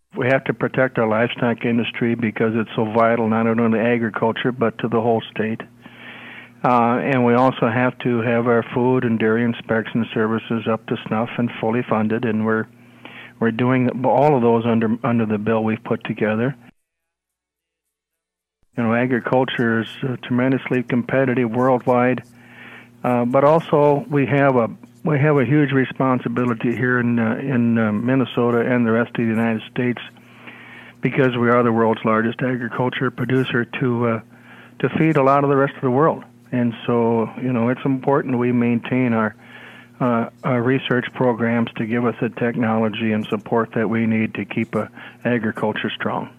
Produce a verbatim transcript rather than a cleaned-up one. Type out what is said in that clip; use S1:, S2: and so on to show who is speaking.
S1: We have to protect our livestock industry because it's so vital not only to agriculture but to the whole state. Uh, and we also have to have our food and dairy inspection services up to snuff and fully funded, and we're we're doing all of those under under the bill we've put together. You know, agriculture is uh, tremendously competitive worldwide, uh, but also we have a we have a huge responsibility here in uh, in uh, Minnesota and the rest of the United States, because we are the world's largest agriculture producer, to uh, to feed a lot of the rest of the world. And so, you know, it's important we maintain our, uh, our research programs to give us the technology and support that we need to keep uh, agriculture strong.